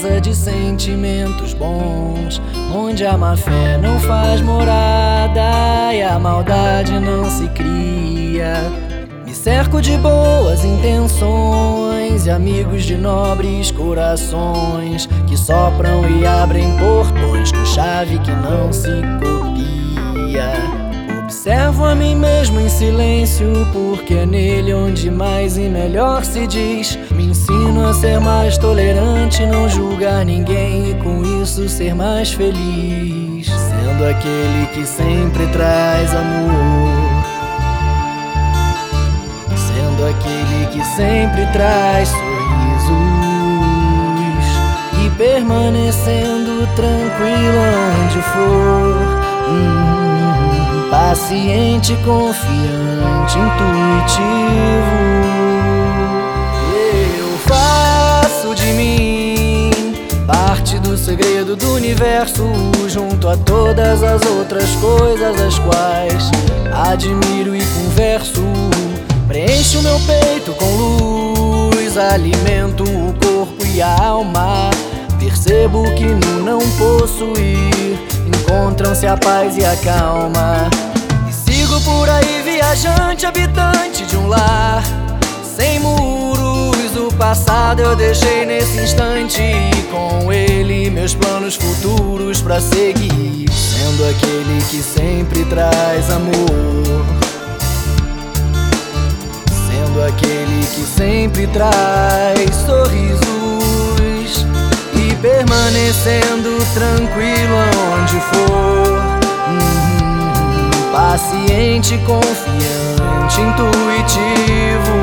casa de sentimentos bons, onde a má fé não faz morada e a maldade não se cria. Me cerco de boas intenções e amigos de nobres corações que sopram e abrem portões com chave que não se copia. Observo a mim mesmo em silêncio, porque é nele onde mais e melhor se diz. Me ensino a ser mais tolerante, não julgar ninguém e com isso ser mais feliz, sendo aquele que sempre traz amor, sendo aquele que sempre traz sorrisos e permanecendo tranquilo onde for. Paciente, confiante, intuitivo. Eu faço de mim parte do segredo do universo, junto a todas as outras coisas as quais admiro e converso. Preencho meu peito com luz, alimento o corpo e a alma. Percebo que no não possuir encontram-se a paz e a calma. E sigo por aí viajante, habitante de um lar sem muros. O passado eu deixei nesse instante e com ele meus planos futuros pra seguir, sendo aquele que sempre traz amor, sendo aquele que sempre traz sorrisos e permanecendo tranquilo onde for. Paciente, confiante, intuitivo.